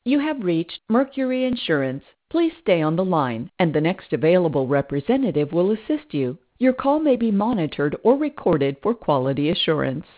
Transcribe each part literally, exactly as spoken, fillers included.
You have reached Mercury Insurance. Please stay on the line, and the next available representative will assist you. Your call may be monitored or recorded for quality assurance.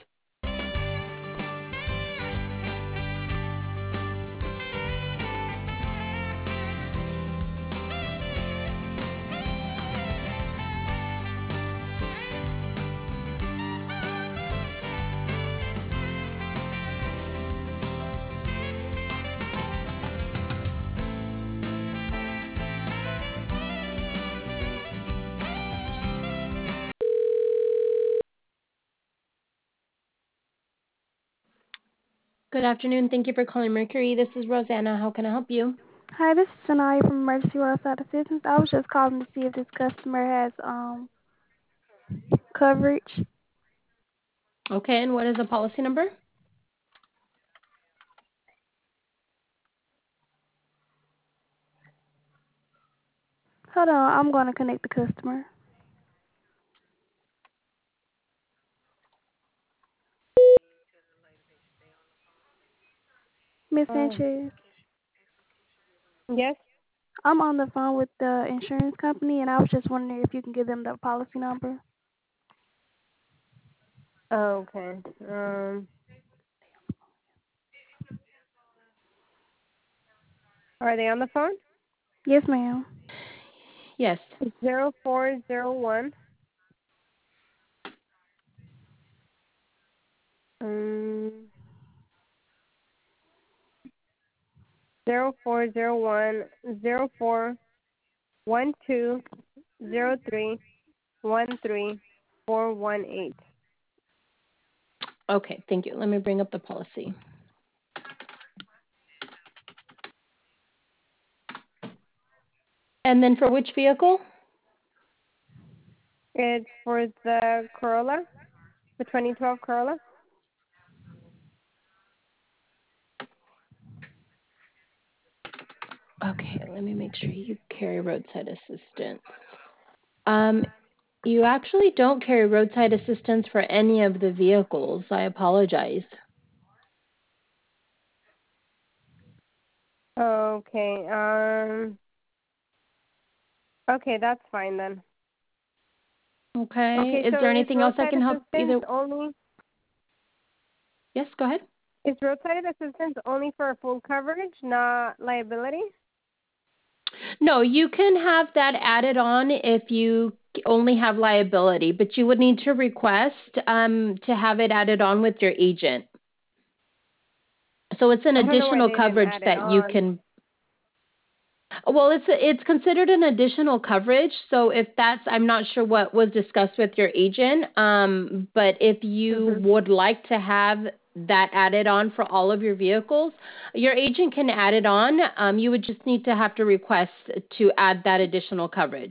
Good afternoon. Thank you for calling Mercury. This is Rosanna. How can I help you? Hi, this is Shania from Emergency Roadside Assistance. I was just calling to see if this customer has um coverage. Okay, and what is the policy number? Hold on, I'm going to connect the customer. Miss Oh, Sanchez, yes. I'm on the phone with the insurance company, and I was just wondering if you can give them the policy number. Oh, okay. Um, are they on the phone? Yes, ma'am. Yes. Zero four zero one. Um, zero four zero one zero four one two zero three one three four one eight. Okay, thank you. Let me bring up the policy. And then for which vehicle? It's for the Corolla, the twenty twelve Corolla. Okay, let me make sure you carry roadside assistance. Um, you actually don't carry roadside assistance for any of the vehicles. I apologize. Okay. Um. Okay, that's fine then. Okay. Okay, Is so there is anything else I roadside can help assistance either? only? Yes, go ahead. Is roadside assistance only for full coverage, not liability? No, you can have that added on if you only have liability, but you would need to request um, to have it added on with your agent. So it's an I don't know why additional they didn't coverage add it that you on. can. Well, it's it's considered an additional coverage. So if that's, I'm not sure what was discussed with your agent, um, but if you Mhm. would like to have that added on for all of your vehicles, your agent can add it on. Um, you would just need to have to request to add that additional coverage.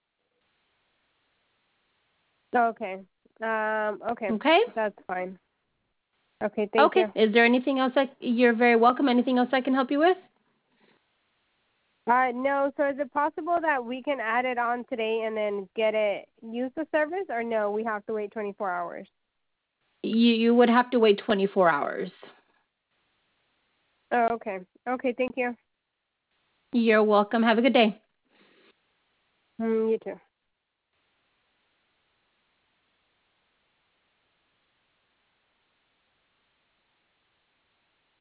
Okay. Um. Okay. Okay. That's fine. Okay. Thank Okay. you. Is there anything else I, you're very welcome. Anything else I can help you with? Uh. No. So is it possible that we can add it on today and then get it use the service, or no? We have to wait twenty-four hours. You, you would have to wait twenty-four hours. Oh. Okay. Okay. Thank you. You're welcome. Have a good day. Mm, you too.